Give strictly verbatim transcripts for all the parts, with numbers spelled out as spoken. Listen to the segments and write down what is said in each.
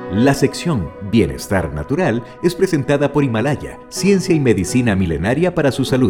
La sección Bienestar Natural es presentada por Himalaya, ciencia y medicina milenaria para su salud.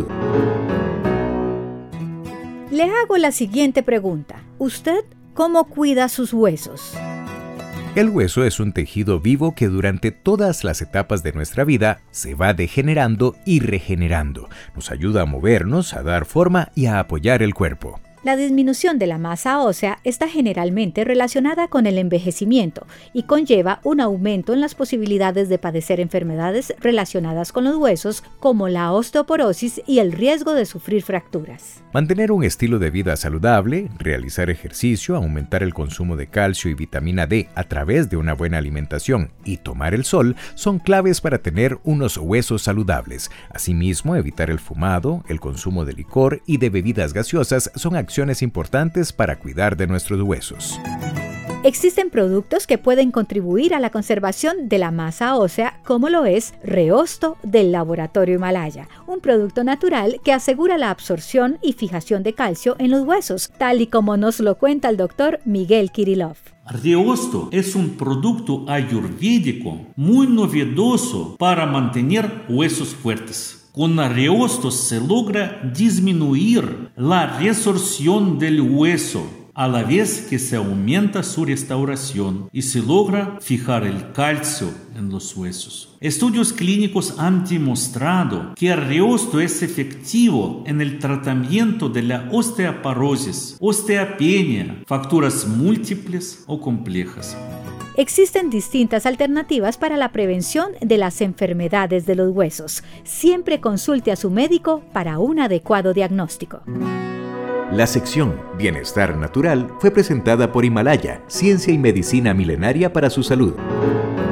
Le hago la siguiente pregunta. ¿Usted cómo cuida sus huesos? El hueso es un tejido vivo que durante todas las etapas de nuestra vida se va degenerando y regenerando. Nos ayuda a movernos, a dar forma y a apoyar el cuerpo. La disminución de la masa ósea está generalmente relacionada con el envejecimiento y conlleva un aumento en las posibilidades de padecer enfermedades relacionadas con los huesos, como la osteoporosis y el riesgo de sufrir fracturas. Mantener un estilo de vida saludable, realizar ejercicio, aumentar el consumo de calcio y vitamina D a través de una buena alimentación y tomar el sol son claves para tener unos huesos saludables. Asimismo, evitar el fumado, el consumo de licor y de bebidas gaseosas son acciones importantes para cuidar de nuestros huesos. Existen productos que pueden contribuir a la conservación de la masa ósea, como lo es Reosto del Laboratorio Himalaya, un producto natural que asegura la absorción y fijación de calcio en los huesos, tal y como nos lo cuenta el doctor Miguel Kirilov. Reosto es un producto ayurvédico muy novedoso para mantener huesos fuertes. Con Reosto se logra disminuir la resorción del hueso, a la vez que se aumenta su restauración y se logra fijar el calcio en los huesos. Estudios clínicos han demostrado que el Reosto es efectivo en el tratamiento de la osteoporosis, osteopenia, fracturas múltiples o complejas. Existen distintas alternativas para la prevención de las enfermedades de los huesos. Siempre consulte a su médico para un adecuado diagnóstico. La sección Bienestar Natural fue presentada por Himalaya, ciencia y medicina milenaria para su salud.